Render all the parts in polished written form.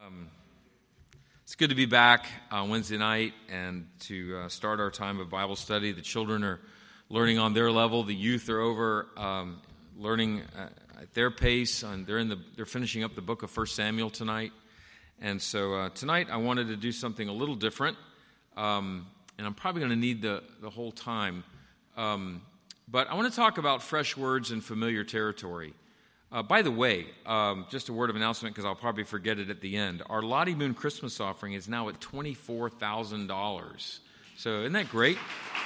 It's good to be back on Wednesday night and to start our time of Bible study. The children are learning on their level. The youth are over learning at their pace. And they're finishing up the book of 1 Samuel tonight. And so tonight I wanted to do something a little different. And I'm probably going to need the whole time. But I want to talk about fresh words in familiar territory. By the way, just a word of announcement because I'll probably forget it at the end. Our Lottie Moon Christmas offering is now at $24,000. So isn't that great?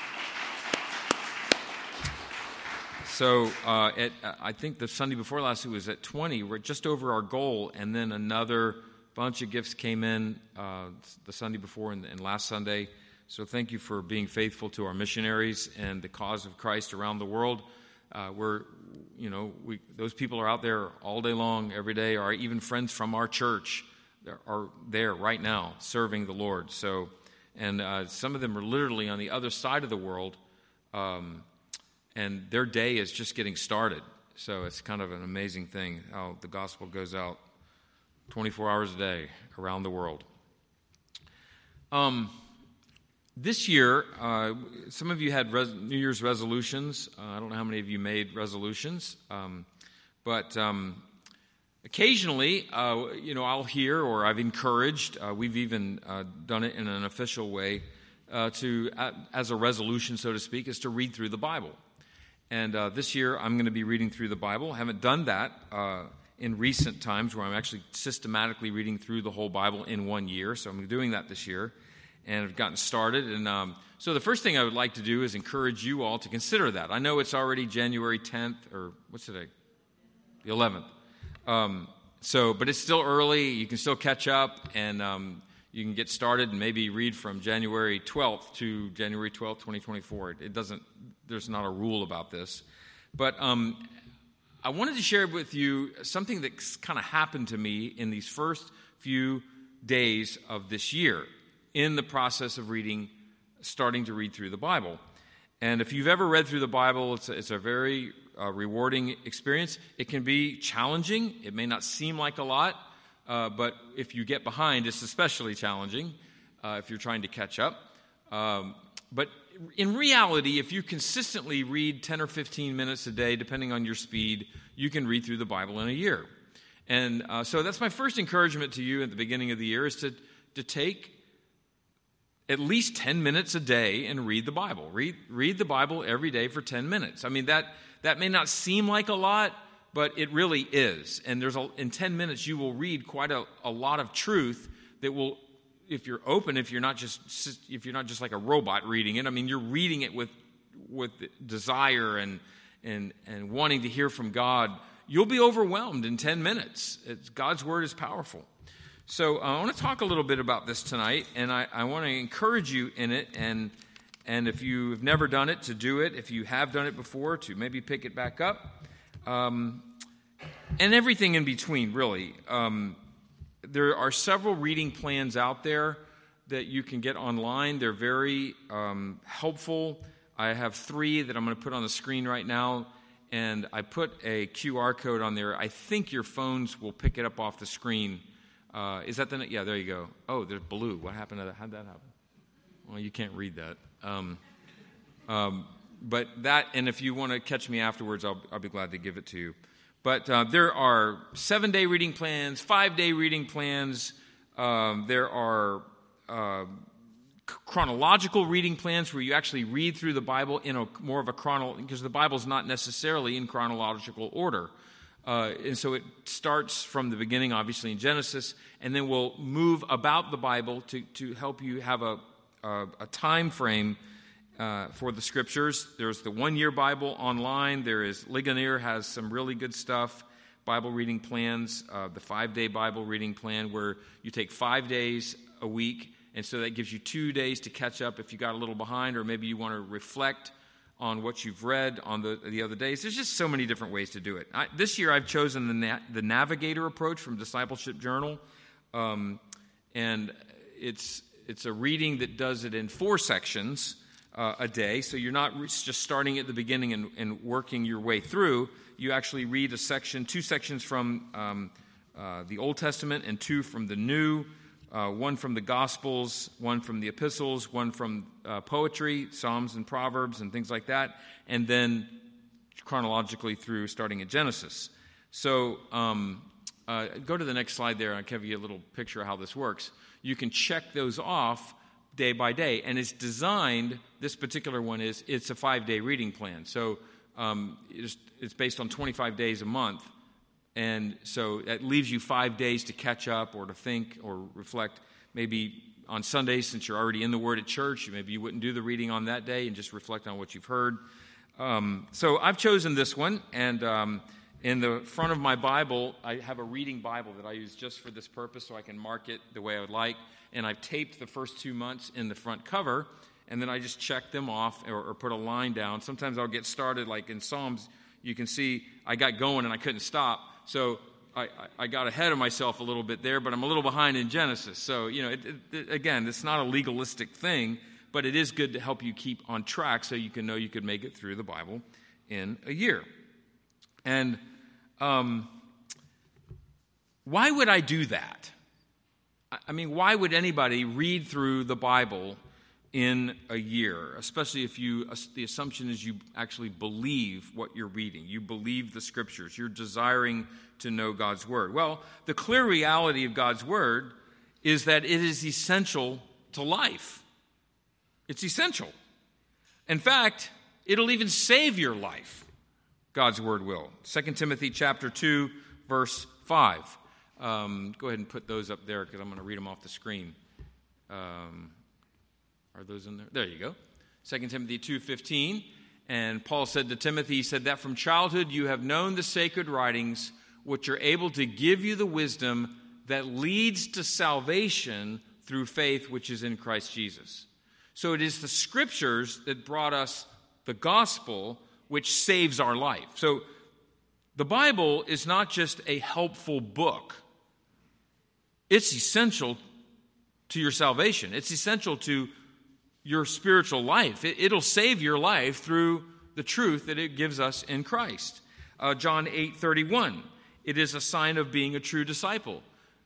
So I think the Sunday before last it was at 20. We're just over our goal, and then another bunch of gifts came in the Sunday before and last Sunday. So thank you for being faithful to our missionaries and the cause of Christ around the world. Those people are out there all day long, every day, or even friends from our church are there right now serving the Lord. So, and some of them are literally on the other side of the world, and their day is just getting started. So it's kind of an amazing thing how the gospel goes out 24 hours a day around the world. This year, some of you had New Year's resolutions. I don't know how many of you made resolutions, but occasionally, I'll hear or I've encouraged. We've even done it in an official way as a resolution, so to speak, is to read through the Bible. And this year, I'm going to be reading through the Bible. I haven't done that in recent times, where I'm actually systematically reading through the whole Bible in 1 year. So I'm doing that this year. And I've gotten started. And so the first thing I would like to do is encourage you all to consider that. I know it's already January 10th, or what's today? The 11th. But it's still early. You can still catch up, and you can get started and maybe read from January 12th to January 12th, 2024. There's not a rule about this. But I wanted to share with you something that's kind of happened to me in these first few days of this year, in the process of starting to read through the Bible. And if you've ever read through the Bible, it's a very rewarding experience. It can be challenging. It may not seem like a lot, but if you get behind, it's especially challenging if you're trying to catch up. But in reality, if you consistently read 10 or 15 minutes a day, depending on your speed, you can read through the Bible in a year. And so that's my first encouragement to you at the beginning of the year, is to take at least 10 minutes a day and read the Bible. Read the Bible every day for 10 minutes. I mean, that may not seem like a lot, but it really is. And in 10 minutes, you will read quite a lot of truth that will, if you're open, if you're not just like a robot reading it. I mean, you're reading it with desire and wanting to hear from God. You'll be overwhelmed in 10 minutes. God's word is powerful. So I want to talk a little bit about this tonight, and I want to encourage you in it, and if you've never done it, to do it. If you have done it before, to maybe pick it back up, and everything in between, really. There are several reading plans out there that you can get online. They're very helpful. I have 3 that I'm going to put on the screen right now, and I put a QR code on there. I think your phones will pick it up off the screen. Is that yeah, there you go. Oh, there's blue. What happened to that? How'd that happen? Well, you can't read that. But that, and if you want to catch me afterwards, I'll be glad to give it to you. But there are 7-day reading plans, 5-day reading plans. There are chronological reading plans where you actually read through the Bible in more of a because the Bible's not necessarily in chronological order. And so it starts from the beginning, obviously, in Genesis, and then we'll move about the Bible to help you have a time frame for the Scriptures. There's the 1-year Bible online. Ligonier has some really good stuff, Bible reading plans, the 5-day Bible reading plan, where you take 5 days a week, and so that gives you 2 days to catch up if you got a little behind, or maybe you want to reflect on what you've read on the other days. There's just so many different ways to do it. This year I've chosen the Navigator approach from Discipleship Journal, and it's a reading that does it in 4 sections a day, so you're not just starting at the beginning and working your way through. You actually read 2 sections from the Old Testament and 2 from the New, 1 from the Gospels, 1 from the Epistles, 1 from poetry, Psalms and Proverbs and things like that, and then chronologically through starting at Genesis. So go to the next slide there, and I'll give you a little picture of how this works. You can check those off day by day, and it's designed, this particular one it's a 5-day reading plan. So it's based on 25 days a month, and so that leaves you 5 days to catch up or to think or reflect. Maybe on Sundays, since you're already in the Word at church, maybe you wouldn't do the reading on that day and just reflect on what you've heard. So I've chosen this one, and in the front of my Bible, I have a reading Bible that I use just for this purpose so I can mark it the way I would like, and I've taped the first 2 months in the front cover, and then I just check them off or put a line down. Sometimes I'll get started, like in Psalms, you can see I got going and I couldn't stop, so I got ahead of myself a little bit there, but I'm a little behind in Genesis. So, again, it's not a legalistic thing, but it is good to help you keep on track so you can know you could make it through the Bible in a year. And why would I do that? I mean, why would anybody read through the Bible in a year, especially if the assumption is you actually believe what you're reading. You believe the Scriptures. You're desiring to know God's Word. Well, the clear reality of God's Word is that it is essential to life. It's essential. In fact, it'll even save your life. God's Word will. 2 Timothy chapter 2, verse 5. Go ahead and put those up there because I'm going to read them off the screen. Are those in there? There you go. 2 Timothy 2:15. And Paul said to Timothy, he said that from childhood you have known the sacred writings, which are able to give you the wisdom that leads to salvation through faith which is in Christ Jesus. So it is the Scriptures that brought us the gospel which saves our life. So the Bible is not just a helpful book. It's essential to your salvation. It's essential to your spiritual life. It'll save your life through the truth that it gives us in Christ. John 8:31, it is a sign of being a true disciple.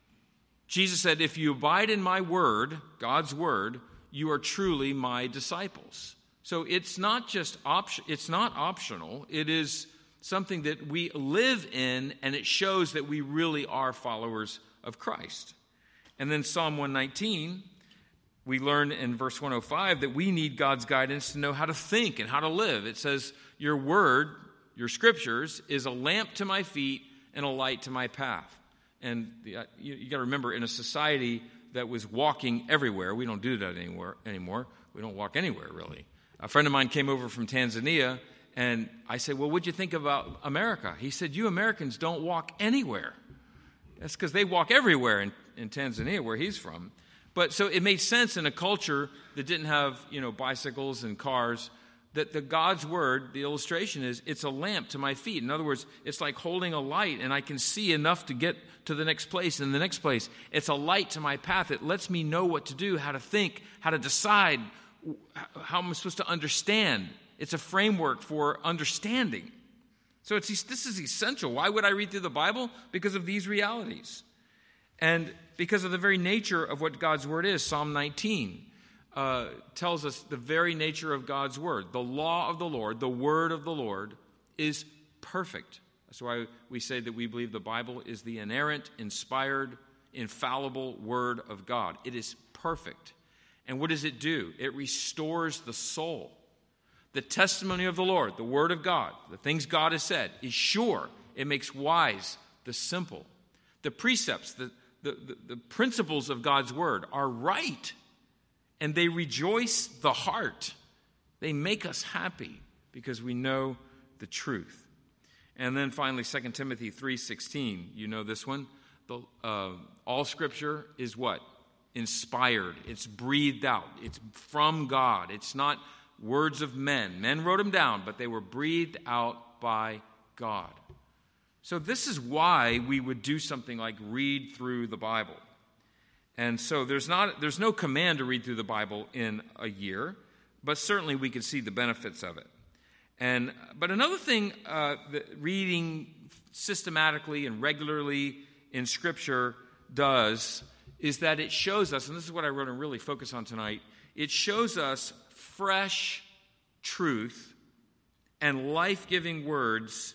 Jesus said, if you abide in my word, God's word, you are truly my disciples. So it's not just it's not optional. It is something that we live in, and it shows that we really are followers of Christ. And then Psalm 119, we learn in verse 105 that we need God's guidance to know how to think and how to live. It says, your word, your Scriptures, is a lamp to my feet and a light to my path. And you got to remember, in a society that was walking everywhere, we don't do that anymore. We don't walk anywhere, really. A friend of mine came over from Tanzania, and I said, well, what'd you think about America? He said, you Americans don't walk anywhere. That's because they walk everywhere in Tanzania, where he's from. But so it made sense in a culture that didn't have, bicycles and cars, that the God's word, the illustration is, it's a lamp to my feet. In other words, it's like holding a light, and I can see enough to get to the next place and the next place. It's a light to my path. It lets me know what to do, how to think, how to decide, how I'm supposed to understand. It's a framework for understanding. So this is essential. Why would I read through the Bible? Because of these realities. And because of the very nature of what God's word is. Psalm 19 tells us the very nature of God's word. The law of the Lord, the word of the Lord, is perfect. That's why we say that we believe the Bible is the inerrant, inspired, infallible word of God. It is perfect. And what does it do? It restores the soul. The testimony of the Lord, the word of God, the things God has said, is sure. It makes wise the simple. The precepts, the principles of God's word are right, and they rejoice the heart. They make us happy because we know the truth. And then finally, 2 Timothy 3:16, you know this one. All Scripture is what? Inspired. It's breathed out. It's from God. It's not words of men. Men wrote them down, but they were breathed out by God. So this is why we would do something like read through the Bible. And so there's no command to read through the Bible in a year, but certainly we can see the benefits of it. But another thing that reading systematically and regularly in Scripture does is that it shows us, and this is what I want to really focus on tonight, it shows us fresh truth and life-giving words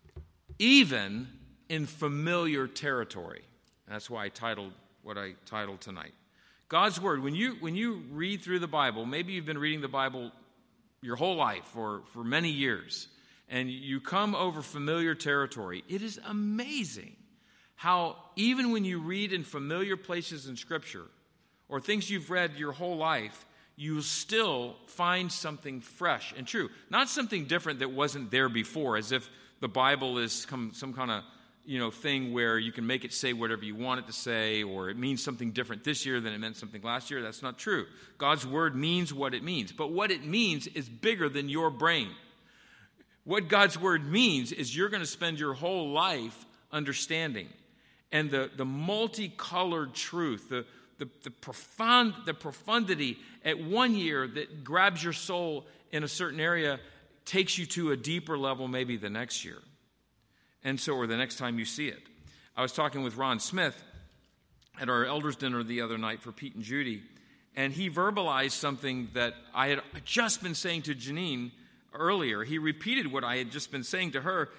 even in familiar territory. That's why I titled what I titled tonight. God's Word, when you read through the Bible, maybe you've been reading the Bible your whole life or for many years, and you come over familiar territory, it is amazing how even when you read in familiar places in Scripture or things you've read your whole life, you still find something fresh and true. Not something different that wasn't there before, as if the Bible is some kind of thing where you can make it say whatever you want it to say, or it means something different this year than it meant something last year. That's not true. God's Word means what it means, but what it means is bigger than your brain. What God's Word means is you're going to spend your whole life understanding. And the multicolored truth, the profundity at 1 year that grabs your soul in a certain area takes you to a deeper level maybe the next year. And so, or the next time you see it. I was talking with Ron Smith at our elders dinner the other night for Pete and Judy, and he verbalized something that I had just been saying to Janine earlier. He repeated what I had just been saying to her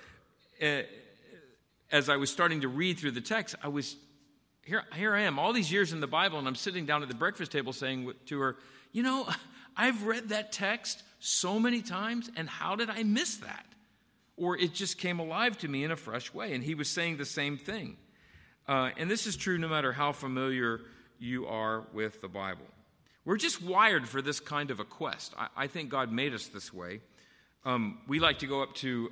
as I was starting to read through the text. Here I am, all these years in the Bible, and I'm sitting down at the breakfast table saying to her, I've read that text so many times, and how did I miss that? Or it just came alive to me in a fresh way. And he was saying the same thing. And this is true no matter how familiar you are with the Bible. We're just wired for this kind of a quest. I think God made us this way. We like to go up to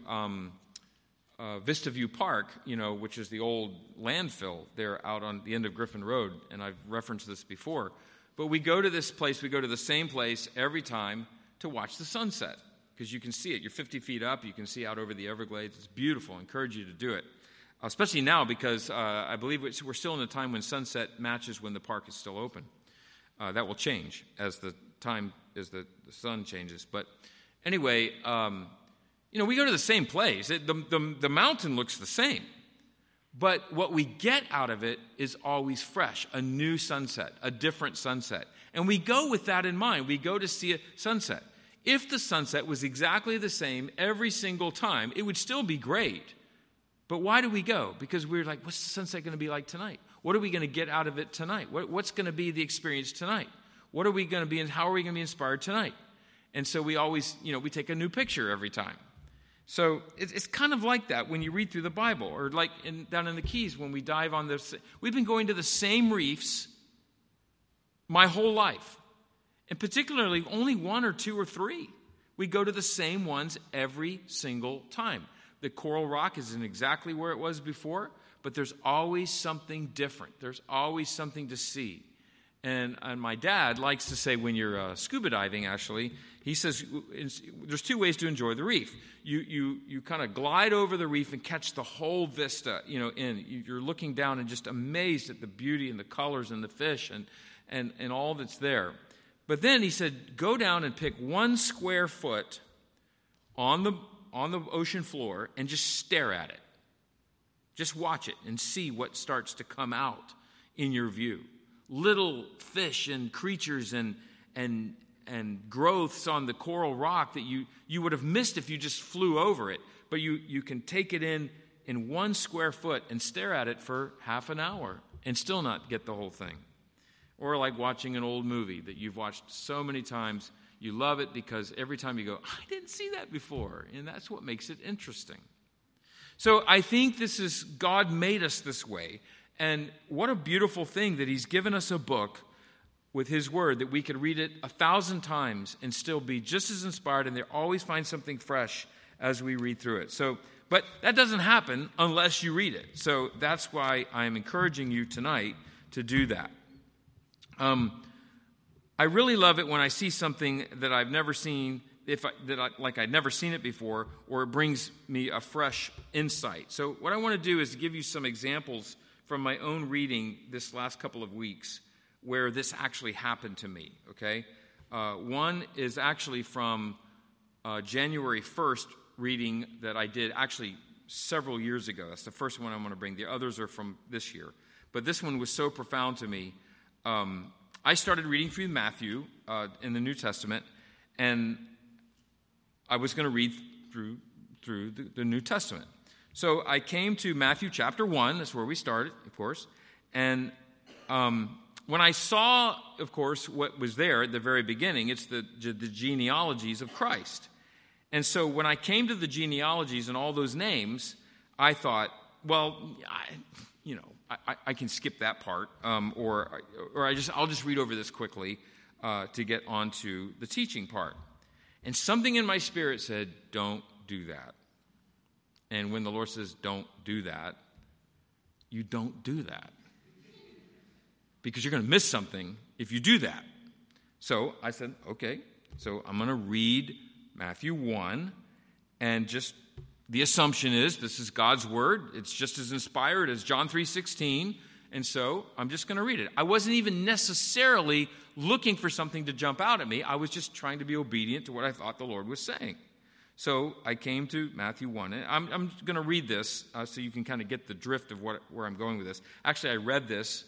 Vista View Park, which is the old landfill there out on the end of Griffin Road. And I've referenced this before. But we go to this place, we go to the same place every time to watch the sunset. Because you can see it. You're 50 feet up. You can see out over the Everglades. It's beautiful. I encourage you to do it. Especially now because I believe we're still in a time when sunset matches when the park is still open. That will change as the sun changes. But anyway, we go to the same place. The mountain looks the same. But what we get out of it is always fresh. A new sunset. A different sunset. And we go with that in mind. We go to see a sunset. If the sunset was exactly the same every single time, it would still be great. But why do we go? Because we're like, what's the sunset going to be like tonight? What are we going to get out of it tonight? What's going to be the experience tonight? What are we going to be and how are we going to be inspired tonight? And so we always, we take a new picture every time. So it's kind of like that when you read through the Bible, or like down in the Keys when we dive on this. We've been going to the same reefs my whole life. And particularly only one or two or three. We go to the same ones every single time. The coral rock isn't exactly where it was before, but there's always something different. There's always something to see. And my dad likes to say when you're scuba diving, actually, he says there's two ways to enjoy the reef. You kind of glide over the reef and catch the whole vista, you're looking down and just amazed at the beauty and the colors and the fish and all that's there. But then he said, go down and pick 1 square foot on the ocean floor and just stare at it. Just watch it and see what starts to come out in your view. Little fish and creatures and growths on the coral rock that you would have missed if you just flew over it. But you can take it in 1 square foot and stare at it for half an hour and still not get the whole thing. Or like watching an old movie that you've watched so many times. You love it because every time you go, I didn't see that before. And that's what makes it interesting. So I think this is, God made us this way. And what a beautiful thing that He's given us a book with His Word that we could read it 1,000 times and still be just as inspired and always find something fresh as we read through it. But that doesn't happen unless you read it. So that's why I'm encouraging you tonight to do that. I really love it when I see something that I've never seen, like I'd never seen it before, or it brings me a fresh insight. So what I want to do is give you some examples from my own reading this last couple of weeks where this actually happened to me, okay? One is actually from January 1st reading that I did actually several years ago. That's the first one I'm going to bring. The others are from this year. But this one was so profound to me. I started reading through Matthew in the New Testament, and I was going to read through the New Testament. So I came to Matthew chapter 1. That's where we started, of course. And when I saw, of course, what was there at the very beginning, it's the genealogies of Christ. And so when I came to the genealogies and all those names, I thought, well, I can skip that part, or I'll just read over this quickly to get onto the teaching part. And something in my spirit said, don't do that. And when the Lord says, don't do that, you don't do that. Because you're going to miss something if you do that. So I said, okay, so I'm going to read Matthew 1, and just the assumption is this is God's word. It's just as inspired as John 3:16, and so I'm just going to read it. I wasn't even necessarily looking for something to jump out at me. I was just trying to be obedient to what I thought the Lord was saying. So I came to Matthew 1, and I'm going to read this so you can kind of get the drift of where I'm going with this. Actually, I read this,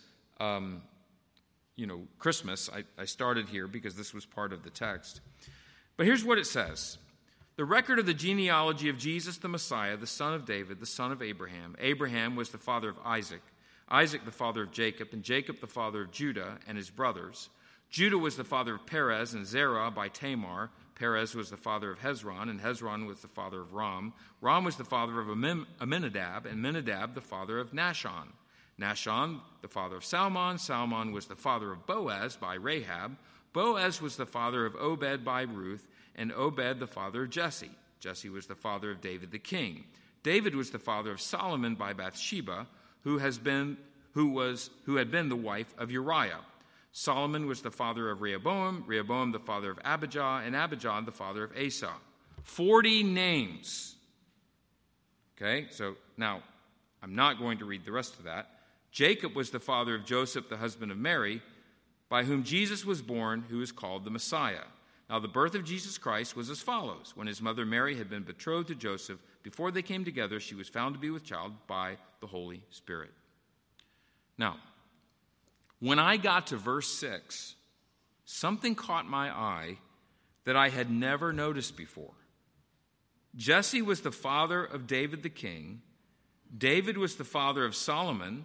Christmas. I started here because this was part of the text. But here's what it says. The record of the genealogy of Jesus the Messiah, the son of David, the son of Abraham. Abraham was the father of Isaac, Isaac the father of Jacob, and Jacob the father of Judah and his brothers. Judah was the father of Perez and Zerah by Tamar. Perez was the father of Hezron, and Hezron was the father of Ram. Ram was the father of Amminadab, and Amminadab the father of Nahshon. Nahshon, the father of Salmon. Salmon was the father of Boaz by Rahab. Boaz was the father of Obed by Ruth, and Obed the father of Jesse. Jesse was the father of David the king. David was the father of Solomon by Bathsheba, who had been the wife of Uriah. Solomon was the father of Rehoboam, Rehoboam the father of Abijah, and Abijah the father of Asa. 40 names. Okay, so now I'm not going to read the rest of that. Jacob was the father of Joseph, the husband of Mary, by whom Jesus was born, who is called the Messiah. Now the birth of Jesus Christ was as follows. When his mother Mary had been betrothed to Joseph, before they came together, she was found to be with child by the Holy Spirit. Now, when I got to verse 6, something caught my eye that I had never noticed before. Jesse was the father of David the king. David was the father of Solomon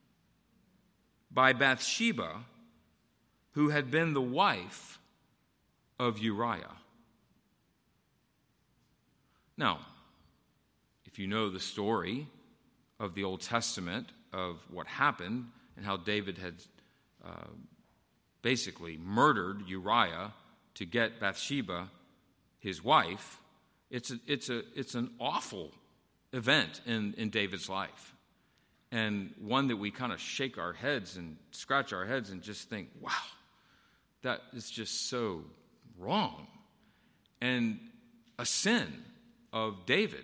by Bathsheba, who had been the wife of Uriah. Now, if you know the story of the Old Testament of what happened and how David had basically murdered Uriah to get Bathsheba, his wife, it's an awful event in David's life, and one that we kind of shake our heads and scratch our heads and just think, wow, that is just so wrong, and a sin of David.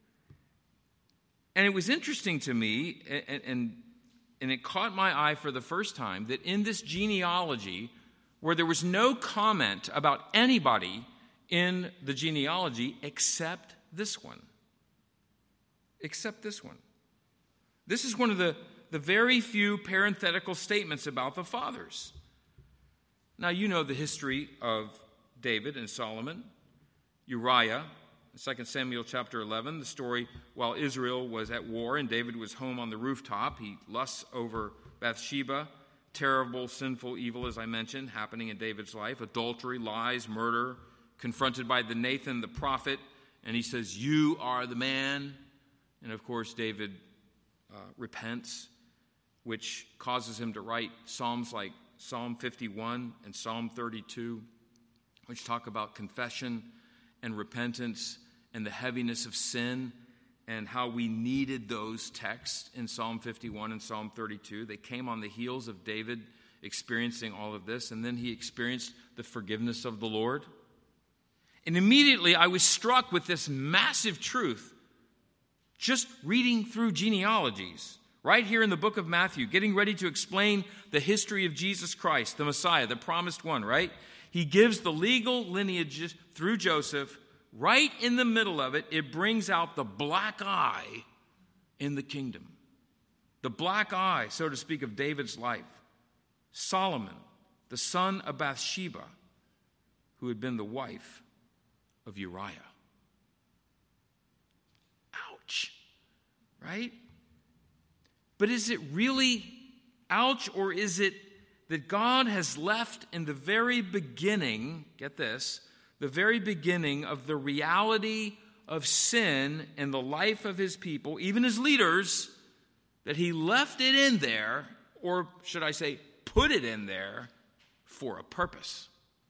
And it was interesting to me, and it caught my eye for the first time, that in this genealogy, where there was no comment about anybody in the genealogy except this one. Except this one. This is one of the very few parenthetical statements about the fathers. Now, you know the history of David and Solomon, Uriah, 2 Samuel chapter 11, the story while Israel was at war and David was home on the rooftop. He lusts over Bathsheba, terrible, sinful evil, as I mentioned, happening in David's life, adultery, lies, murder, confronted by the Nathan the prophet, and he says, "You are the man." And of course, David repents, which causes him to write psalms like Psalm 51 and Psalm 32, which talk about confession and repentance and the heaviness of sin, and how we needed those texts in Psalm 51 and Psalm 32. They came on the heels of David experiencing all of this, and then he experienced the forgiveness of the Lord. And immediately I was struck with this massive truth, just reading through genealogies, right here in the book of Matthew, getting ready to explain the history of Jesus Christ, the Messiah, the promised one, right? He gives the legal lineage through Joseph right in the middle of it, it brings out the black eye in the kingdom. The black eye, so to speak, of David's life. Solomon, the son of Bathsheba, who had been the wife of Uriah. Ouch, right? But is it really ouch, or is it that God has left in the very beginning, get this, the very beginning of the reality of sin in the life of his people, even his leaders, that he left it in there, or should I say, put it in there for a purpose?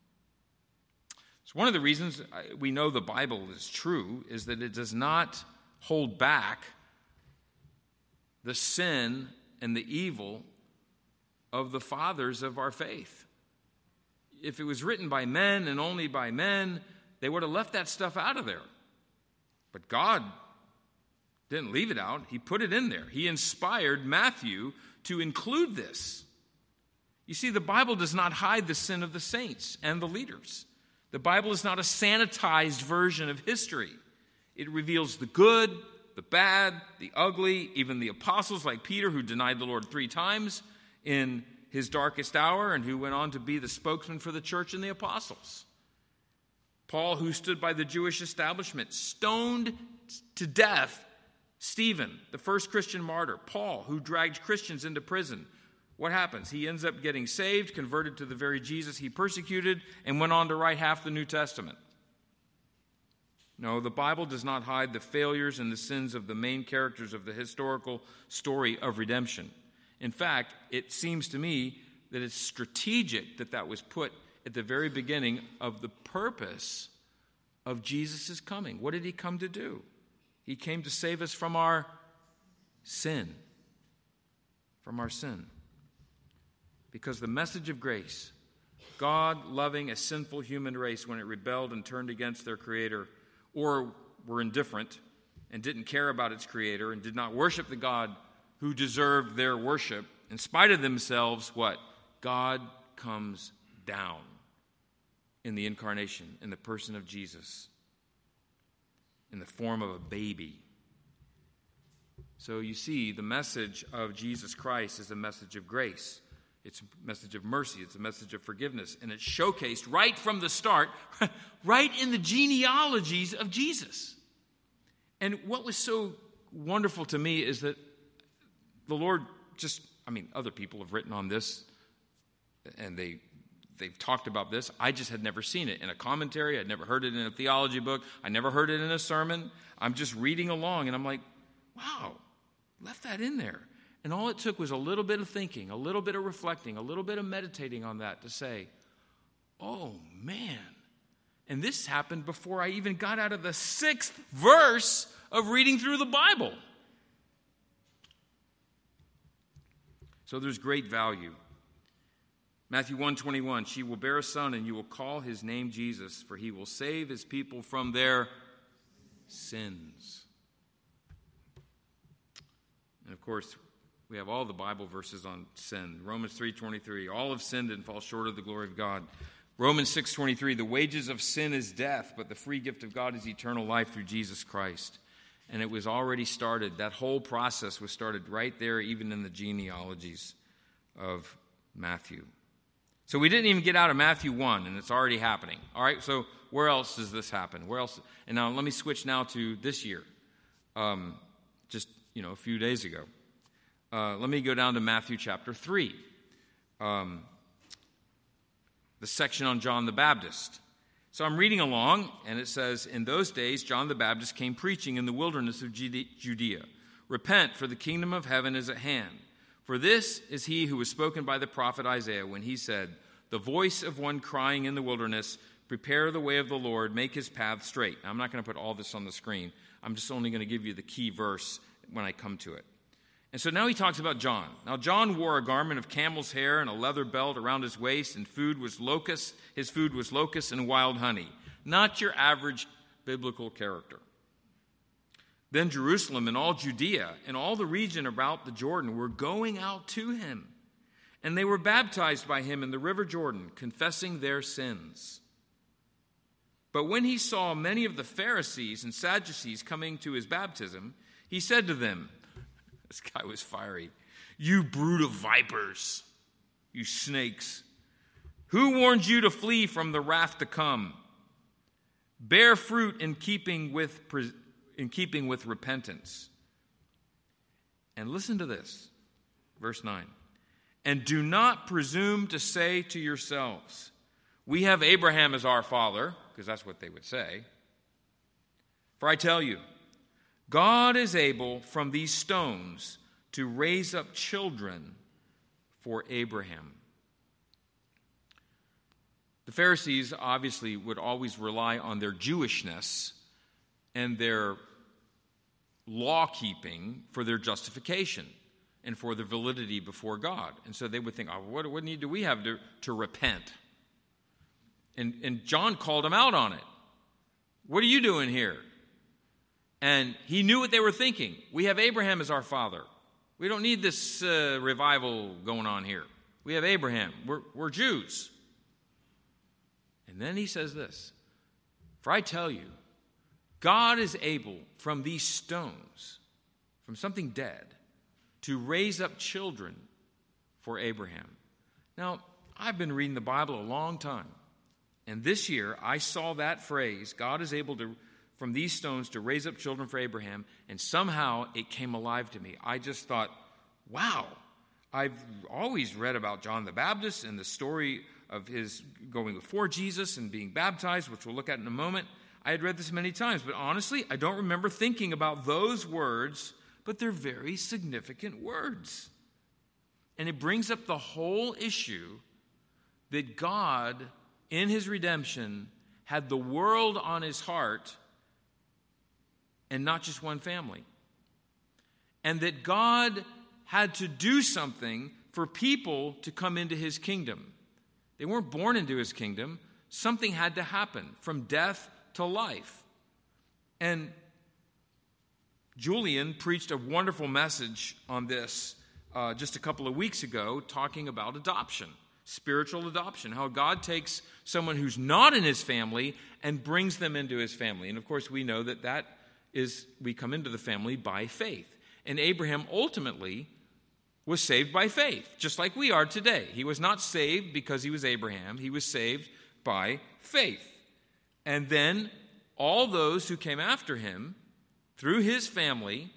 So one of the reasons we know the Bible is true is that it does not hold back the sin and the evil of the fathers of our faith. If it was written by men and only by men, they would have left that stuff out of there. But God didn't leave it out. He put it in there. He inspired Matthew to include this. You see, the Bible does not hide the sin of the saints and the leaders. The Bible is not a sanitized version of history. It reveals the good, the bad, the ugly, even the apostles like Peter, who denied the Lord 3 times in his darkest hour and who went on to be the spokesman for the church and the apostles. Paul, who stood by the Jewish establishment, stoned to death Stephen, the first Christian martyr. Paul, who dragged Christians into prison. What happens? He ends up getting saved, converted to the very Jesus he persecuted, and went on to write half the New Testament. No, the Bible does not hide the failures and the sins of the main characters of the historical story of redemption. In fact, it seems to me that it's strategic that that was put at the very beginning of the purpose of Jesus' coming. What did he come to do? He came to save us from our sin. From our sin. Because the message of grace, God loving a sinful human race when it rebelled and turned against their Creator, or were indifferent and didn't care about its Creator and did not worship the God who deserved their worship, in spite of themselves, what? God comes down in the incarnation, in the person of Jesus, in the form of a baby. So you see, the message of Jesus Christ is a message of grace. It's a message of mercy. It's a message of forgiveness. And it's showcased right from the start, right in the genealogies of Jesus. And what was so wonderful to me is that the Lord other people have written on this, and they've talked about this. I just had never seen it in a commentary. I'd never heard it in a theology book. I never heard it in a sermon. I'm just reading along, and I'm like, wow, left that in there. And all it took was a little bit of thinking, a little bit of reflecting, a little bit of meditating on that to say, oh, man. And this happened before I even got out of the 6th verse of reading through the Bible. So there's great value. Matthew 1:21, she will bear a son, and you will call his name Jesus, for he will save his people from their sins. And of course, we have all the Bible verses on sin. Romans 3:23, all have sinned and fall short of the glory of God. Romans 6:23, the wages of sin is death, but the free gift of God is eternal life through Jesus Christ. And it was already started. That whole process was started right there, even in the genealogies of Matthew. So we didn't even get out of Matthew 1, and it's already happening. All right, so where else does this happen? Where else? And now let me switch now to this year, just a few days ago. Let me go down to Matthew chapter 3, the section on John the Baptist. So I'm reading along, and it says, in those days John the Baptist came preaching in the wilderness of Judea. Repent, for the kingdom of heaven is at hand. For this is he who was spoken by the prophet Isaiah when he said, the voice of one crying in the wilderness, prepare the way of the Lord, make his path straight. Now, I'm not going to put all this on the screen. I'm just only going to give you the key verse when I come to it. And so now he talks about John. Now John wore a garment of camel's hair and a leather belt around his waist, and his food was locusts and wild honey. Not your average biblical character. Then Jerusalem and all Judea and all the region about the Jordan were going out to him. And they were baptized by him in the river Jordan, confessing their sins. But when he saw many of the Pharisees and Sadducees coming to his baptism, he said to them," this guy was fiery, "You brood of vipers, you snakes, who warned you to flee from the wrath to come? Bear fruit in keeping with repentance." And listen to this, verse 9. "And do not presume to say to yourselves, 'We have Abraham as our father,'" because that's what they would say. "For I tell you, God is able from these stones to raise up children for Abraham." The Pharisees obviously would always rely on their Jewishness and their law-keeping for their justification and for their validity before God. And so they would think, "Oh, what need do we have to repent?" And John called them out on it. "What are you doing here?" And he knew what they were thinking. "We have Abraham as our father. We don't need this revival going on here. We have Abraham. We're Jews." And then he says this, "For I tell you, God is able from these stones, from something dead, to raise up children for Abraham." Now, I've been reading the Bible a long time. And this year, I saw that phrase, "God is able to, from these stones, to raise up children for Abraham," and somehow it came alive to me. I just thought, wow, I've always read about John the Baptist and the story of his going before Jesus and being baptized, which we'll look at in a moment. I had read this many times, but honestly, I don't remember thinking about those words, but they're very significant words. And it brings up the whole issue that God, in his redemption, had the world on his heart and not just one family. And that God had to do something for people to come into his kingdom. They weren't born into his kingdom. Something had to happen from death to life. And Julian preached a wonderful message on this just a couple of weeks ago, talking about adoption, spiritual adoption, how God takes someone who's not in his family and brings them into his family. And of course, we know that we come into the family by faith. And Abraham ultimately was saved by faith, just like we are today. He was not saved because he was Abraham. He was saved by faith. And then all those who came after him, through his family,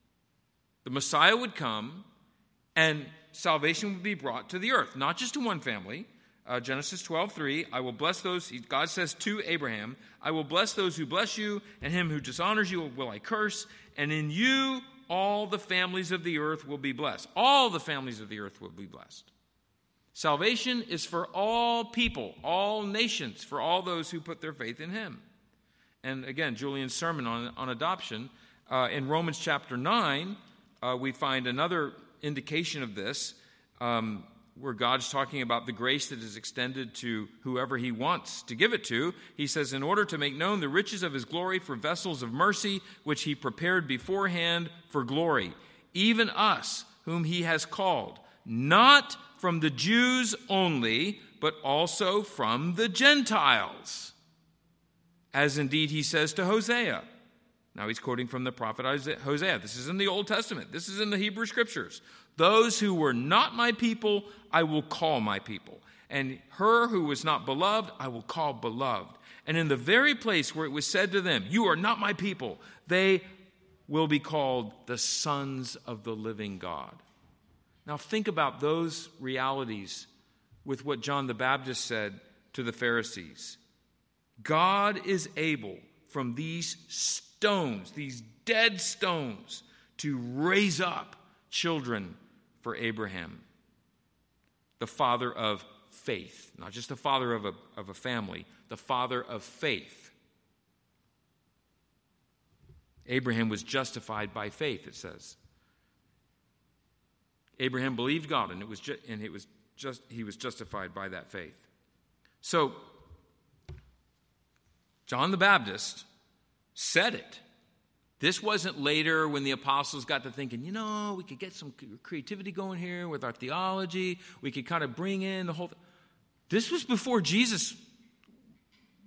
the Messiah would come and salvation would be brought to the earth, not just to one family. Genesis 12:3, "I will bless those," God says to Abraham, "I will bless those who bless you, and him who dishonors you will I curse, and in you all the families of the earth will be blessed." All the families of the earth will be blessed. Salvation is for all people, all nations, for all those who put their faith in him. And again, Julian's sermon on adoption, in Romans chapter 9, we find another indication of this, where God's talking about the grace that is extended to whoever he wants to give it to. He says, "In order to make known the riches of his glory for vessels of mercy, which he prepared beforehand for glory, even us, whom he has called, not from the Jews only, but also from the Gentiles. As indeed he says to Hosea." Now he's quoting from the prophet Hosea. This is in the Old Testament. This is in the Hebrew Scriptures. "Those who were not my people, I will call my people. And her who was not beloved, I will call beloved. And in the very place where it was said to them, 'You are not my people,' they will be called the sons of the living God." Now think about those realities with what John the Baptist said to the Pharisees. God is able from these stones, these dead stones, to raise up children for Abraham, the father of faith, not just the father of a family, the father of faith. Abraham was justified by faith, it says. Abraham believed God, and he was justified by that faith. So John the Baptist said it. This wasn't later when the apostles got to thinking, we could get some creativity going here with our theology. We could kind of bring in the whole thing. This was before Jesus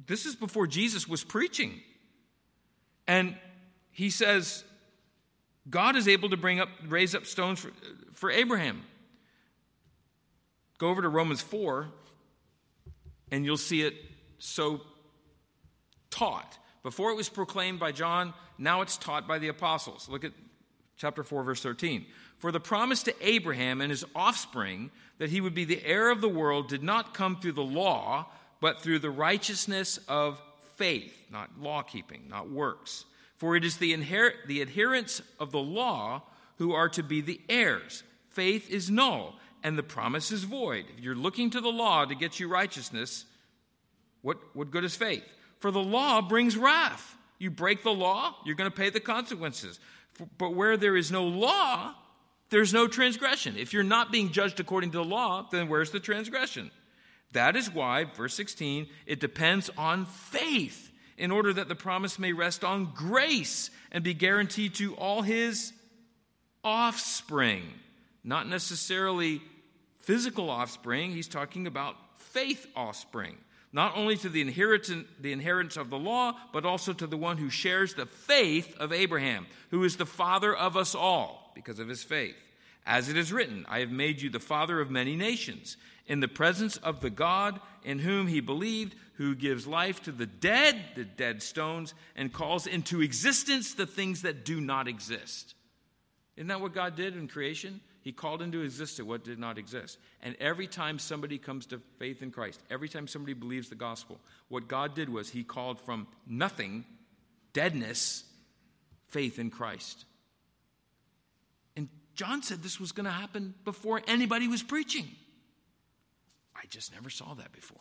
this is before Jesus was preaching. And he says, God is able to raise up stones for Abraham. Go over to Romans 4, and you'll see it so taught. Before it was proclaimed by John, now it's taught by the apostles. Look at chapter 4, verse 13. For the promise to Abraham and his offspring that he would be the heir of the world did not come through the law, but through the righteousness of faith, not law-keeping, not works. For it is the adherents of the law who are to be the heirs. Faith is null, and the promise is void. If you're looking to the law to get you righteousness, what good is faith? For the law brings wrath. You break the law, you're going to pay the consequences. But where there is no law, there's no transgression. If you're not being judged according to the law, then where's the transgression? That is why, verse 16, it depends on faith in order that the promise may rest on grace and be guaranteed to all his offspring. Not necessarily physical offspring. He's talking about faith offspring. Not only to the inheritance of the law, but also to the one who shares the faith of Abraham, who is the father of us all because of his faith. As it is written, I have made you the father of many nations, in the presence of the God in whom he believed, who gives life to the dead stones, and calls into existence the things that do not exist. Isn't that what God did in creation? He called into existence what did not exist. And every time somebody comes to faith in Christ, every time somebody believes the gospel, what God did was he called from nothing, deadness, faith in Christ. And John said this was going to happen before anybody was preaching. I just never saw that before.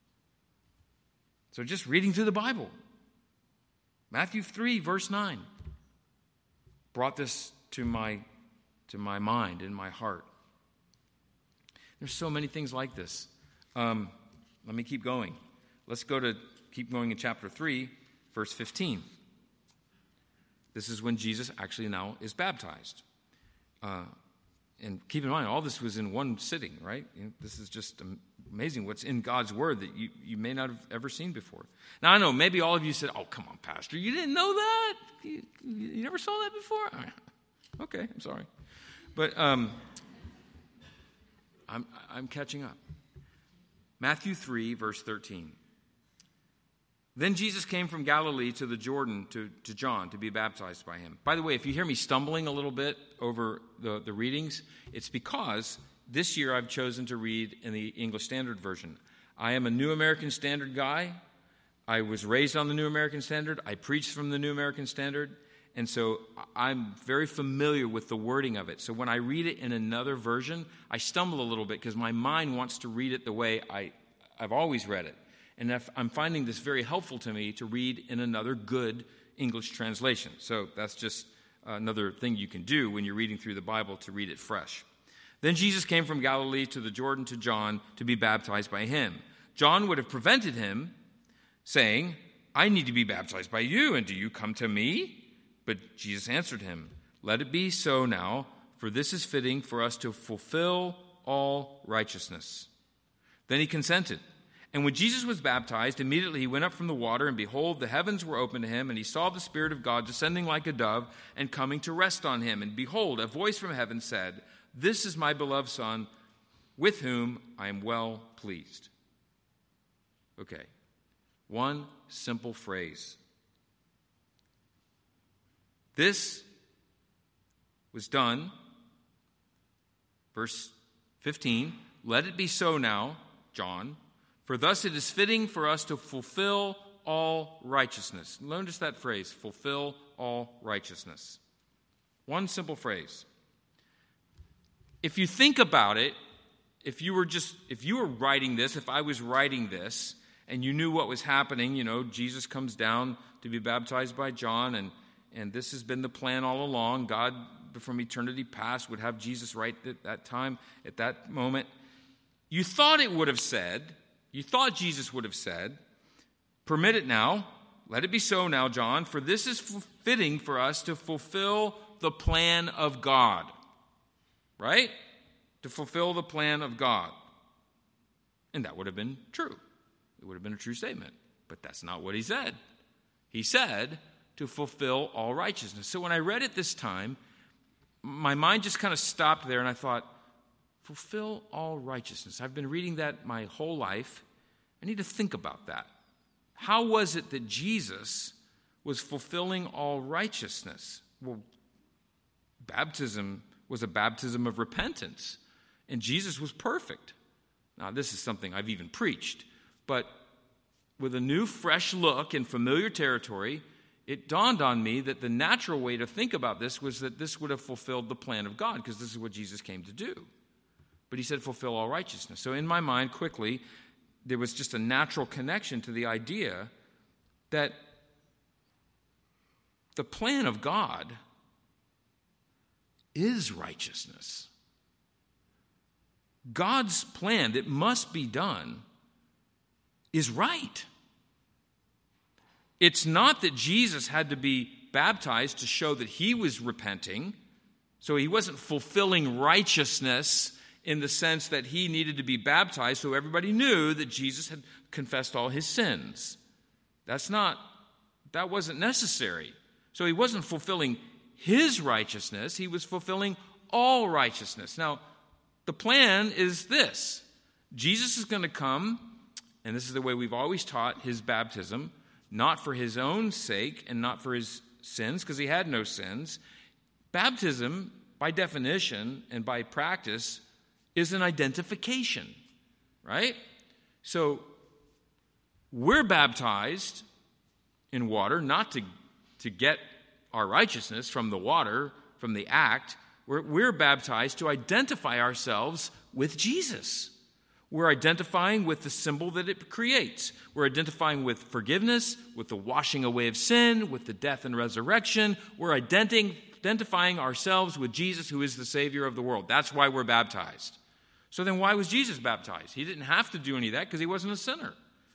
So just reading through the Bible. Matthew 3, verse 9, brought this to my mind and my heart. There's so many things like this. Let me keep going. Let's keep going in chapter 3, verse 15. This is when Jesus actually now is baptized. And keep in mind, all this was in one sitting, right? This is just amazing what's in God's word that you may not have ever seen before. Now, I know maybe all of you said, oh, come on, Pastor, you didn't know that? You never saw that before? Okay, I'm sorry. But I'm catching up. Matthew 3, verse 13. Then Jesus came from Galilee to the Jordan to John to be baptized by him. By the way, if you hear me stumbling a little bit over the readings, it's because this year I've chosen to read in the English Standard Version. I am a New American Standard guy. I was raised on the New American Standard. I preach from the New American Standard. And so I'm very familiar with the wording of it. So when I read it in another version, I stumble a little bit because my mind wants to read it the way I've always read it. And I'm finding this very helpful to me to read in another good English translation. So that's just another thing you can do when you're reading through the Bible to read it fresh. Then Jesus came from Galilee to the Jordan to John to be baptized by him. John would have prevented him, saying, I need to be baptized by you, and do you come to me? But Jesus answered him, let it be so now, for this is fitting for us to fulfill all righteousness. Then he consented. And when Jesus was baptized, immediately he went up from the water, and behold, the heavens were opened to him, and he saw the Spirit of God descending like a dove and coming to rest on him. And behold, a voice from heaven said, this is my beloved Son, with whom I am well pleased. Okay, one simple phrase. This was done, verse 15, let it be so now, John, for thus it is fitting for us to fulfill all righteousness. Notice that phrase, fulfill all righteousness. One simple phrase. If you think about it, if you were writing this, if I was writing this, and you knew what was happening, Jesus comes down to be baptized by John, and this has been the plan all along. God, from eternity past, would have Jesus right at that time, at that moment. You thought Jesus would have said, permit it now, let it be so now, John, for this is fitting for us to fulfill the plan of God. Right? To fulfill the plan of God. And that would have been true. It would have been a true statement. But that's not what he said. He said to fulfill all righteousness. So when I read it this time, my mind just kind of stopped there, and I thought, fulfill all righteousness. I've been reading that my whole life. I need to think about that. How was it that Jesus was fulfilling all righteousness? Well, baptism was a baptism of repentance, and Jesus was perfect. Now, this is something I've even preached, but with a new, fresh look in familiar territory, it dawned on me that the natural way to think about this was that this would have fulfilled the plan of God, because this is what Jesus came to do. But he said, fulfill all righteousness. So in my mind, quickly, there was just a natural connection to the idea that the plan of God is righteousness. God's plan that must be done is right. It's not that Jesus had to be baptized to show that he was repenting, so he wasn't fulfilling righteousness in the sense that he needed to be baptized so everybody knew that Jesus had confessed all his sins. That wasn't necessary. So he wasn't fulfilling his righteousness, he was fulfilling all righteousness. Now, the plan is this. Jesus is going to come, and this is the way we've always taught his baptism, not for his own sake and not for his sins, because he had no sins. Baptism, by definition and by practice, is an identification, right? So we're baptized in water, not to get our righteousness from the water, from the act. We're baptized to identify ourselves with Jesus. We're identifying with the symbol that it creates. We're identifying with forgiveness, with the washing away of sin, with the death and resurrection. We're identifying ourselves with Jesus, who is the Savior of the world. That's why we're baptized. So then why was Jesus baptized? He didn't have to do any of that because he wasn't a sinner.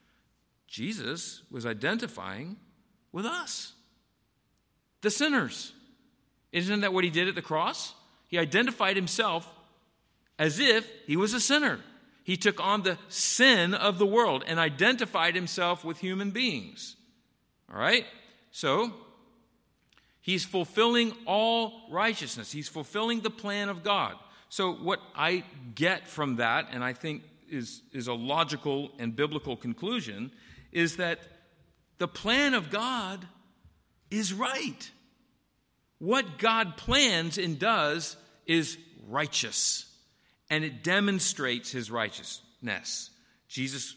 Jesus was identifying with us, the sinners. Isn't that what he did at the cross? He identified himself as if he was a sinner. He took on the sin of the world and identified himself with human beings. All right? So, he's fulfilling all righteousness. He's fulfilling the plan of God. So what I get from that, and I think is a logical and biblical conclusion, is that the plan of God is right. What God plans and does is righteous, and it demonstrates his righteousness. Jesus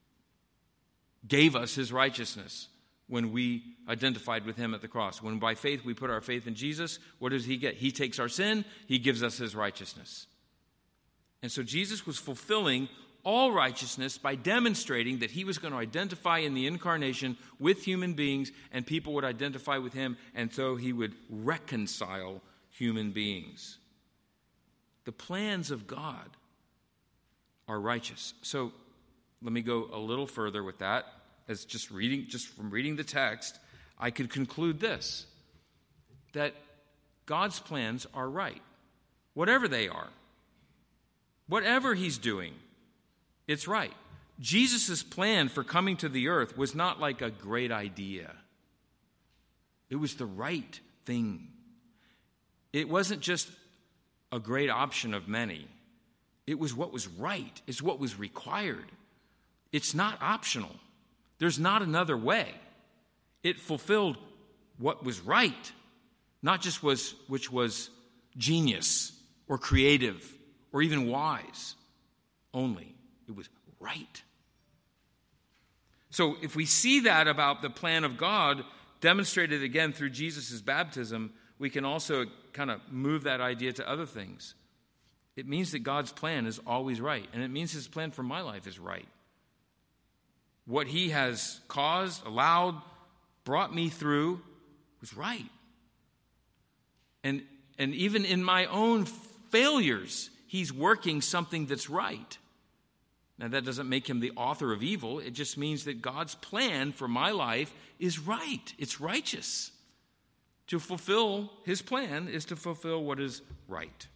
gave us his righteousness when we identified with him at the cross. When by faith we put our faith in Jesus, what does he get? He takes our sin, he gives us his righteousness. And so Jesus was fulfilling all righteousness by demonstrating that he was going to identify in the incarnation with human beings, and people would identify with him, and so he would reconcile human beings. The plans of God are righteous. So let me go a little further with that. As just from reading the text, I could conclude this, that God's plans are right, whatever they are. Whatever he's doing, it's right. Jesus' plan for coming to the earth was not like a great idea. It was the right thing. It wasn't just a great option of many. It was what was right. It's what was required. It's not optional. There's not another way. It fulfilled what was right, not just which was genius or creative or even wise only. It was right. So if we see that about the plan of God demonstrated again through Jesus' baptism, we can also kind of move that idea to other things. It means that God's plan is always right, and it means his plan for my life is right. What he has caused, allowed, brought me through was right. And even in my own failures, he's working something that's right. Now, that doesn't make him the author of evil. It just means that God's plan for my life is right. It's righteous. To fulfill his plan is to fulfill what is right.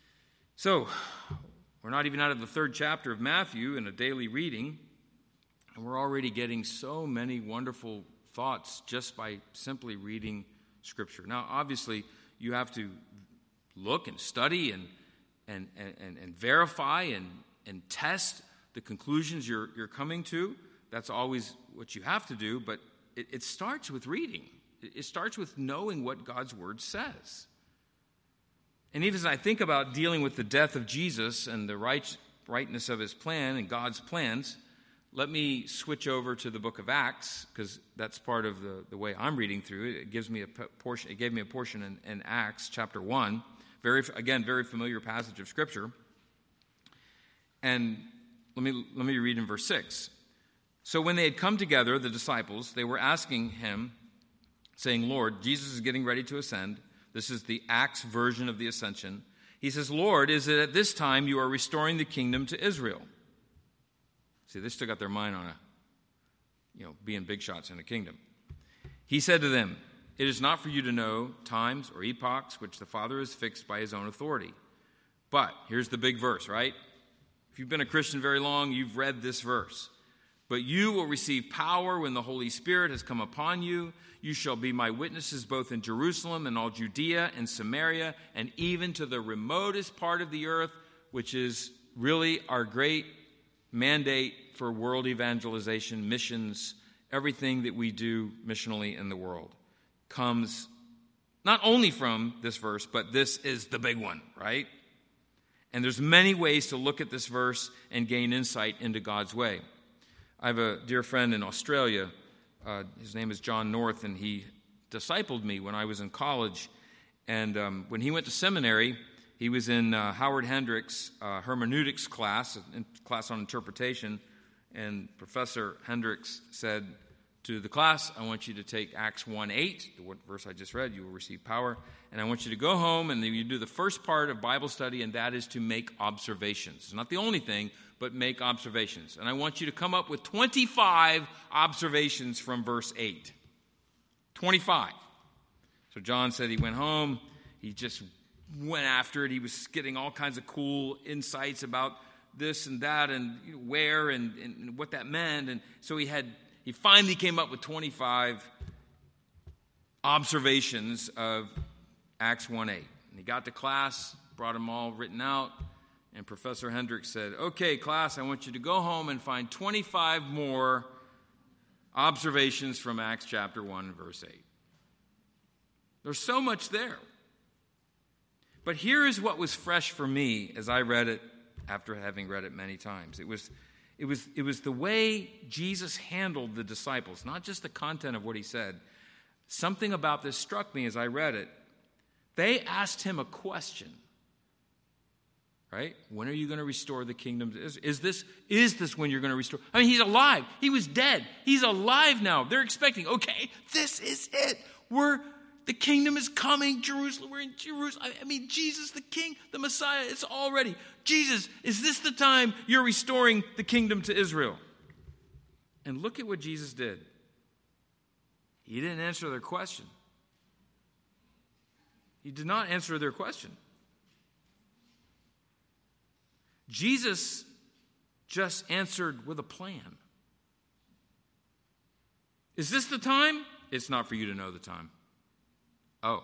So, we're not even out of the 3rd chapter of Matthew in a daily reading. And we're already getting so many wonderful thoughts just by simply reading Scripture. Now, obviously, you have to look and study and verify and test the conclusions you're coming to. That's always what you have to do, but it starts with reading. It starts with knowing what God's Word says. And even as I think about dealing with the death of Jesus and the rightness of his plan and God's plans, let me switch over to the book of Acts, because that's part of the way I'm reading through it. It gives me a portion. It gave me a portion in Acts chapter 1. Very familiar passage of Scripture. And let me read in verse 6. So when they had come together, the disciples, they were asking him, saying, Lord, Jesus is getting ready to ascend. This is the Acts version of the ascension. He says, Lord, is it at this time you are restoring the kingdom to Israel? See, they still got their mind on being big shots in the kingdom. He said to them, it is not for you to know times or epochs which the Father has fixed by his own authority. But, here's the big verse, right? If you've been a Christian very long, you've read this verse. But you will receive power when the Holy Spirit has come upon you. You shall be my witnesses both in Jerusalem and all Judea and Samaria and even to the remotest part of the earth, which is really our great mandate for world evangelization, missions. Everything that we do missionally in the world comes not only from this verse, but this is the big one, right? And there's many ways to look at this verse and gain insight into God's way. I have a dear friend in Australia. His name is John North, and he discipled me when I was in college. And when he went to seminary, he was in Howard Hendricks' hermeneutics class on interpretation. And Professor Hendricks said to the class, I want you to take Acts 1:8, the verse I just read, you will receive power. And I want you to go home and you do the first part of Bible study, and that is to make observations. It's not the only thing, but make observations. And I want you to come up with 25 observations from verse 8. 25. So John said he went home. He just went after it. He was getting all kinds of cool insights about this and that and where and what that meant. And so he finally came up with 25 observations of Acts 1:8. And he got to class, brought them all written out, and Professor Hendricks said, okay, class, I want you to go home and find 25 more observations from Acts chapter 1, verse 8. There's so much there. But here is what was fresh for me as I read it after having read it many times. It was the way Jesus handled the disciples, not just the content of what he said. Something about this struck me as I read it. They asked him a question, right? When are you going to restore the kingdom to Israel? Is this when you're going to restore? I mean, he's alive. He was dead. He's alive now. They're expecting, okay, this is it. The kingdom is coming. Jerusalem, we're in Jerusalem. I mean, Jesus, the King, the Messiah, it's all ready. Jesus, is this the time you're restoring the kingdom to Israel? And look at what Jesus did. He didn't answer their question. He did not answer their question. Jesus just answered with a plan. Is this the time? It's not for you to know the time. Oh.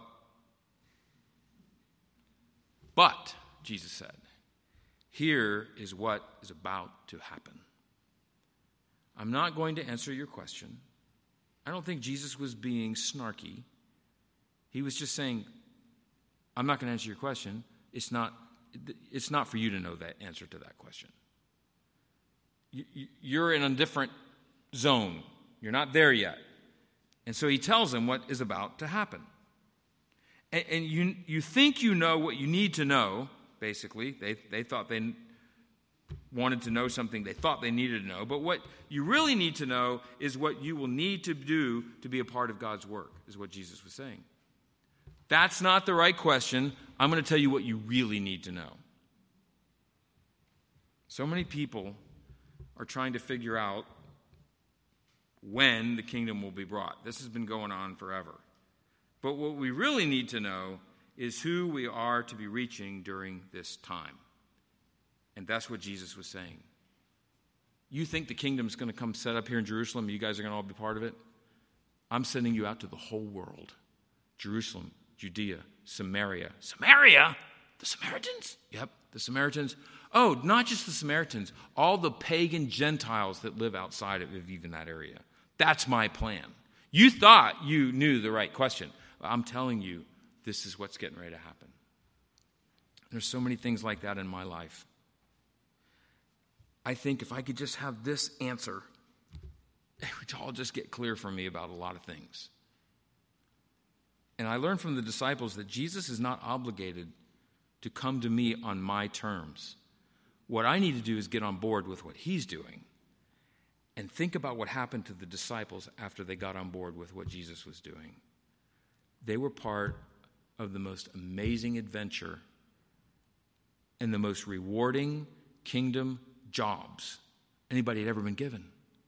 But, Jesus said, here is what is about to happen. I'm not going to answer your question. I don't think Jesus was being snarky. He was just saying, I'm not going to answer your question. It's not for you to know that answer to that question. You're in a different zone. You're not there yet. And so he tells them what is about to happen. And you think you know what you need to know, basically. They thought they wanted to know something they thought they needed to know. But what you really need to know is what you will need to do to be a part of God's work, is what Jesus was saying. That's not the right question. I'm going to tell you what you really need to know. So many people are trying to figure out when the kingdom will be brought. This has been going on forever. But what we really need to know is who we are to be reaching during this time. And that's what Jesus was saying. You think the kingdom's going to come set up here in Jerusalem, you guys are going to all be part of it? I'm sending you out to the whole world. Jerusalem, Judea, Samaria. Samaria? The Samaritans? Yep, the Samaritans. Oh, not just the Samaritans, all the pagan Gentiles that live outside of even that area. That's my plan. You thought you knew the right question. I'm telling you, this is what's getting ready to happen. There's so many things like that in my life. I think if I could just have this answer, it would all just get clear for me about a lot of things. And I learned from the disciples that Jesus is not obligated to come to me on my terms. What I need to do is get on board with what he's doing and think about what happened to the disciples after they got on board with what Jesus was doing. They were part of the most amazing adventure and the most rewarding kingdom jobs anybody had ever been given.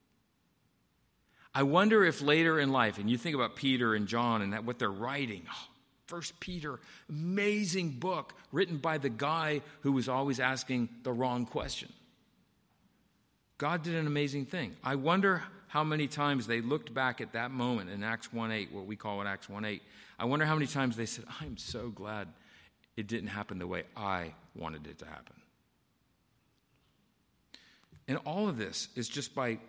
I wonder if later in life, and you think about Peter and John and what they're writing, First Peter, amazing book written by the guy who was always asking the wrong question. God did an amazing thing. I wonder how many times they looked back at that moment in Acts 1:8, what we call in Acts 1:8. I wonder how many times they said, I'm so glad it didn't happen the way I wanted it to happen. And all of this is just by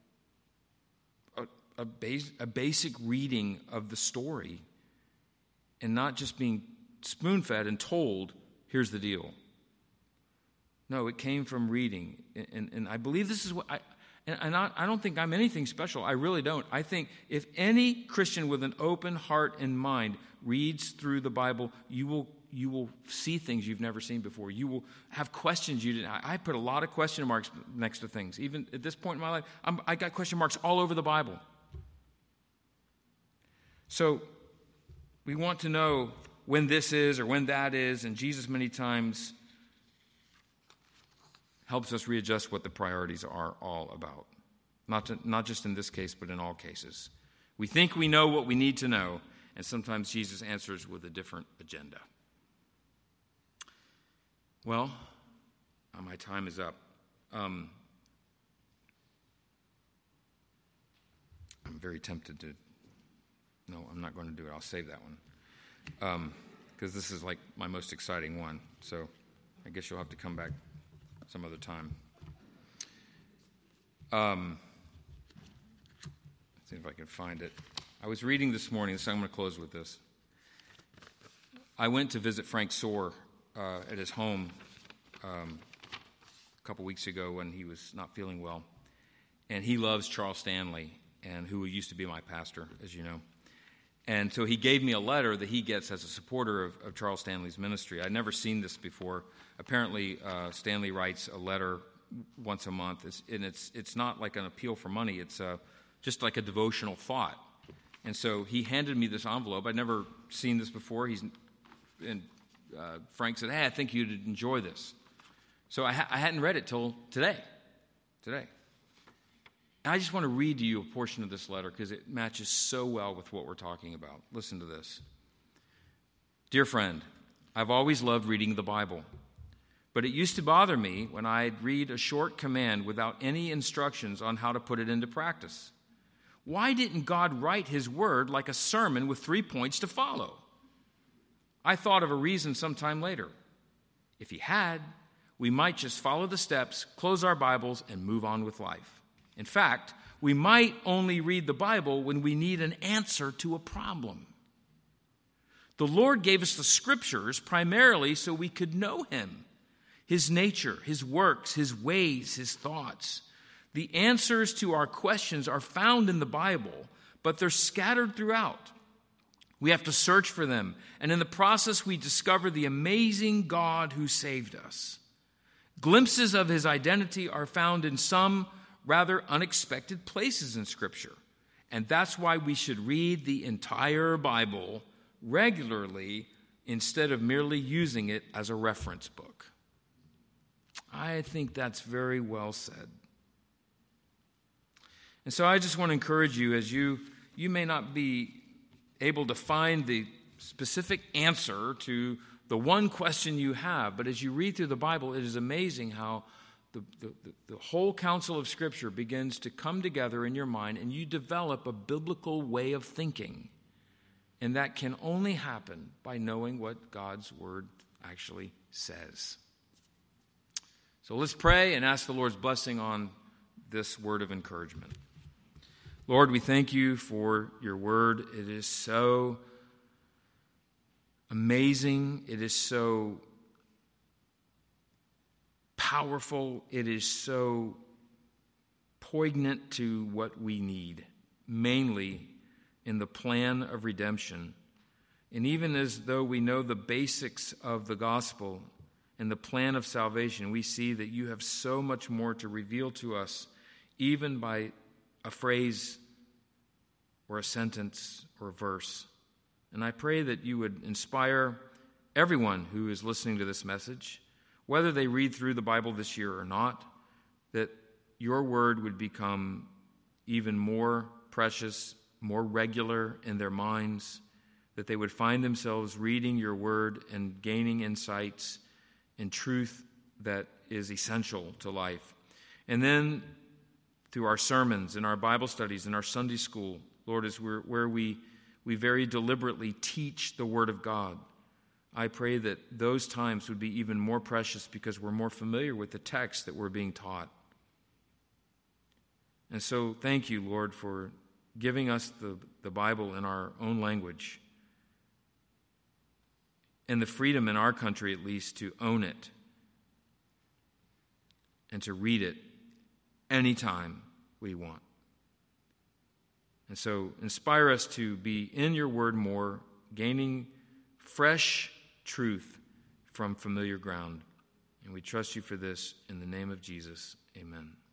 a basic reading of the story and not just being spoon-fed and told, here's the deal. No, it came from reading. And I believe this is what I don't think I'm anything special. I really don't. I think if any Christian with an open heart and mind reads through the Bible, you will see things you've never seen before. You will have questions you didn't. I put a lot of question marks next to things. Even at this point in my life, I got question marks all over the Bible. So we want to know when this is or when that is, and Jesus many times helps us readjust what the priorities are all about. Not just in this case, but in all cases. We think we know what we need to know, and sometimes Jesus answers with a different agenda. Well, my time is up. I'm very tempted to... No, I'm not going to do it. I'll save that one. Because this is like my most exciting one. So I guess you'll have to come back some other time. Let's see if I can find it. I was reading this morning, so I'm going to close with this. I went to visit Frank Soar at his home a couple weeks ago when he was not feeling well. And he loves Charles Stanley, and who used to be my pastor, as you know. And so he gave me a letter that he gets as a supporter of Charles Stanley's ministry. I'd never seen this before. Apparently, Stanley writes a letter once a month, it's not like an appeal for money. It's just like a devotional thought. And so he handed me this envelope. I'd never seen this before. Frank said, hey, I think you'd enjoy this. So I hadn't read it till today. And I just want to read to you a portion of this letter because it matches so well with what we're talking about. Listen to this. Dear friend, I've always loved reading the Bible, but it used to bother me when I'd read a short command without any instructions on how to put it into practice. Why didn't God write his word like a sermon with 3 points to follow? I thought of a reason sometime later. If he had, we might just follow the steps, close our Bibles, and move on with life. In fact, we might only read the Bible when we need an answer to a problem. The Lord gave us the Scriptures primarily so we could know him, his nature, his works, his ways, his thoughts. The answers to our questions are found in the Bible, but they're scattered throughout. We have to search for them, and in the process we discover the amazing God who saved us. Glimpses of his identity are found in some rather unexpected places in Scripture. And that's why we should read the entire Bible regularly instead of merely using it as a reference book. I think that's very well said. And so I just want to encourage you, as you may not be able to find the specific answer to the one question you have, but as you read through the Bible, it is amazing how the whole counsel of Scripture begins to come together in your mind, and you develop a biblical way of thinking. And that can only happen by knowing what God's Word actually says. So let's pray and ask the Lord's blessing on this word of encouragement. Lord, we thank you for your word. It is so amazing. It is so powerful. It is so poignant to what we need, mainly in the plan of redemption. And even as though we know the basics of the gospel and the plan of salvation, we see that you have so much more to reveal to us, even by a phrase or a sentence or a verse. And I pray that you would inspire everyone who is listening to this message, whether they read through the Bible this year or not, that your word would become even more precious, more regular in their minds, that they would find themselves reading your word and gaining insights and truth that is essential to life. And then through our sermons and our Bible studies and our Sunday school, Lord, is where we very deliberately teach the Word of God. I pray that those times would be even more precious because we're more familiar with the text that we're being taught. And so thank you, Lord, for giving us the Bible in our own language and the freedom in our country, at least, to own it and to read it anytime we want. And so inspire us to be in your word more, gaining fresh truth from familiar ground. And we trust you for this in the name of Jesus. Amen.